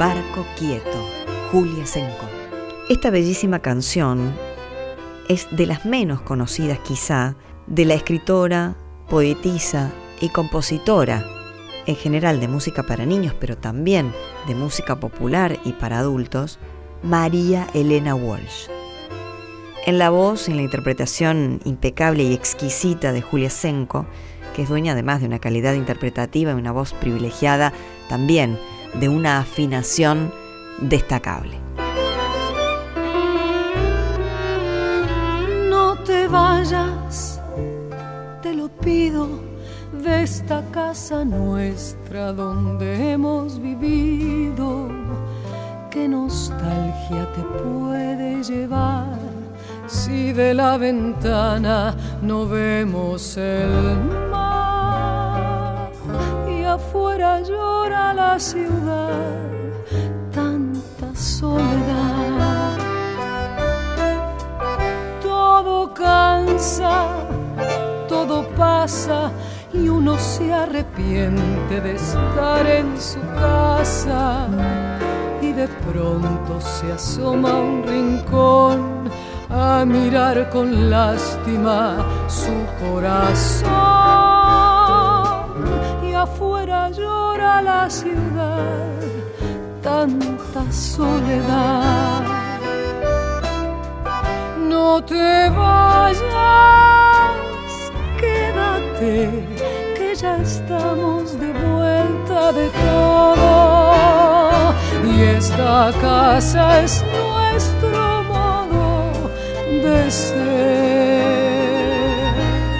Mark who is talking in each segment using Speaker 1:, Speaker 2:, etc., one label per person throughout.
Speaker 1: Barco Quieto, Julia Senko. Esta bellísima canción es de las menos conocidas quizá de la escritora, poetisa y compositora, en general de música para niños, pero también de música popular y para adultos, María Elena Walsh. En la voz y en la interpretación impecable y exquisita de Julia Senko, que es dueña además de una calidad interpretativa y una voz privilegiada, también de una afinación destacable.
Speaker 2: No te vayas, te lo pido, de esta casa nuestra donde hemos vivido. ¿Qué nostalgia te puede llevar si de la ventana no vemos el mar? Y afuera llora la ciudad, tanta soledad. Todo cansa, todo pasa y uno se arrepiente de estar en su casa. Y de pronto se asoma a un rincón a mirar con lástima su corazón. Y afuera llora la ciudad, tanta soledad. No te vayas, quédate, que ya estamos de vuelta de todo. Y esta casa es nuestro modo de ser.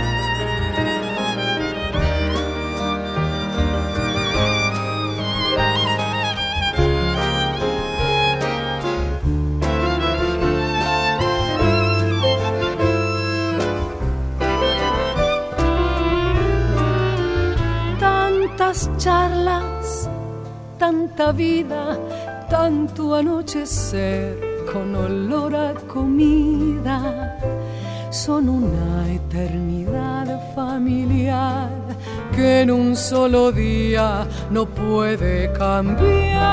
Speaker 2: Tantas charlas, tanta vida, tanto anochecer con olor a comida. Son una eternidad familiar que en un solo día no puede cambiar.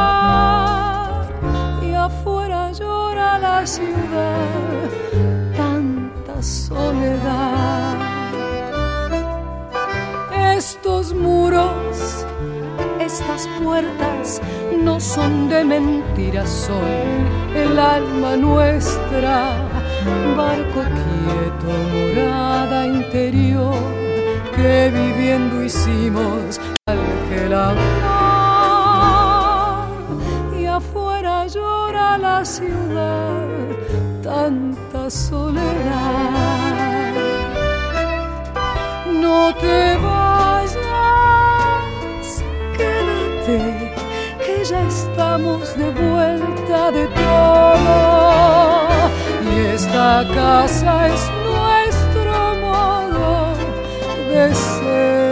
Speaker 2: Y afuera llora la ciudad, tanta soledad. Estos muros, estas puertas no son de mentiras, son el alma nuestra. Barco quieto, morada interior, que viviendo hicimos al que el amor. Y afuera llora la ciudad, tanta soledad. No te vayas, quédate, que ya estamos de vuelta de todo. Y esta casa es nuestro modo de ser.